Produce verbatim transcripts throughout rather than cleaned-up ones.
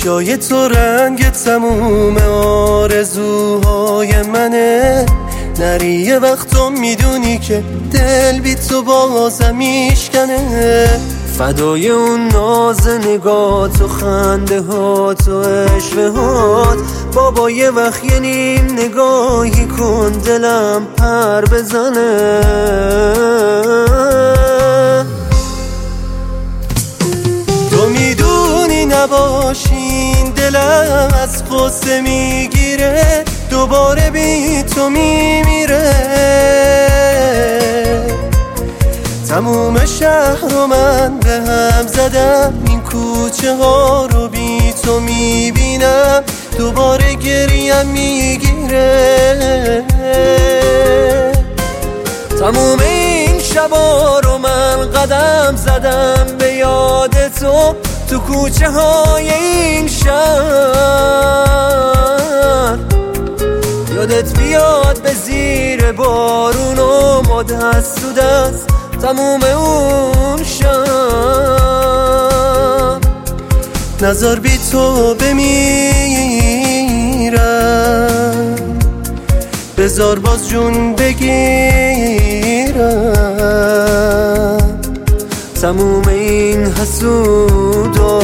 چشای تو رنگ تموم آرزوهای منه، نری یه وقتا میدونی که دل بی تو بازم میشکنه. فدای اون ناز نگات و خنده هات و عشوه هات، بابا یه وقت یه نیم نگاهی کن دلم پر بزنه. تو میدونی نباشین دلم از قصه میگیره، دوباره بی تو میمیره. تموم شهر رو من به هم زدم، این کوچه ها رو بی تو میبینم، دوباره گریم میگیره. تموم این شبا رو من قدم زدم به یاد تو، تو کوچه های این شهر. یادت بیاد به زیر بارون و ما دست تو دست تموم اون شب. نظر بی تو بمیرم، بذار باز جون بگیرم. تموم این حسودا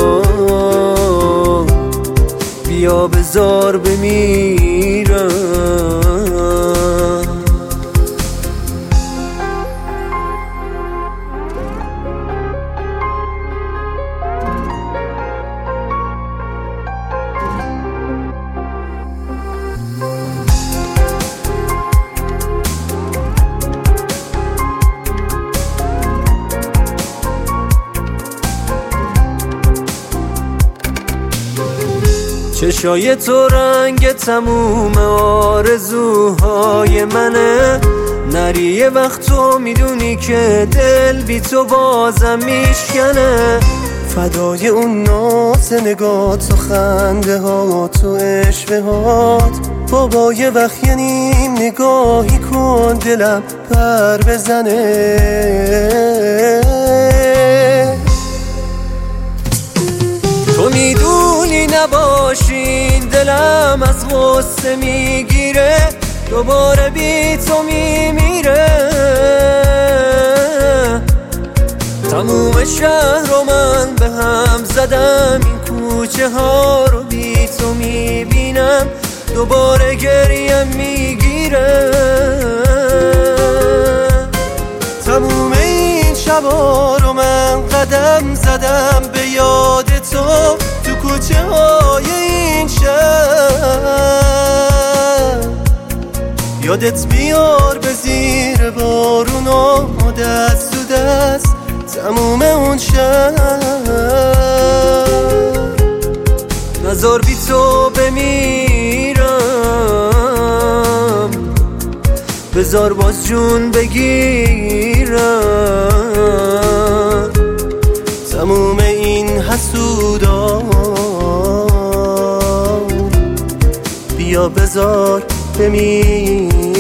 بیا بذار بمیرم. چشای تو رنگ تموم آرزوهای منه، نری یه وقت تو میدونی که دل بی تو بازم میشکنه. فدای اون ناز نگات و خنده هات و عشوه هات، بابا یه وقت یه نیم نگاهی کن دلم پر بزنه. تو میدونی نباشین دلم از غصه میگیره، دوباره بی تو میمیره. تموم شهر رو من به هم زدم، این کوچه ها رو بی تو میبینم، دوباره گریم میگیره. تموم این شبا رو من قدم زدم به یاد تو، تو کوچه های این شهر. یادت بیار به زیر بارون و دست تو دست تموم اون شهر. نذار بی تو بمیرم، بذار باز جون بگیرم. تموم این حسودا بیا بذار بمیرم.